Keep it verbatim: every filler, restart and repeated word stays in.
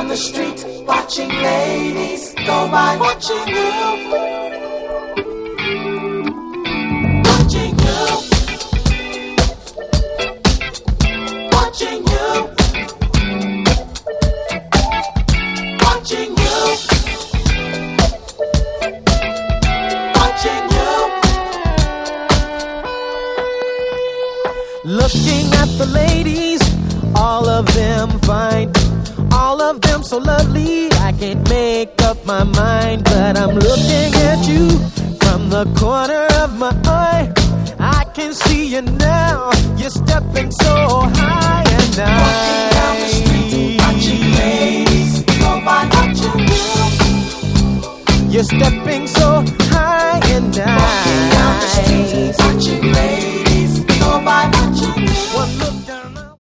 the street, watching ladies go by, watching you, watching you, watching you, watching you, watching you. Looking at the ladies, all of them fine, all of them so lovely, I can't make up my mind. But I'm looking at you from the corner of my eye. I can see you now, you're stepping so high. And I walking down the street, watching ladies go by, watching you. You're stepping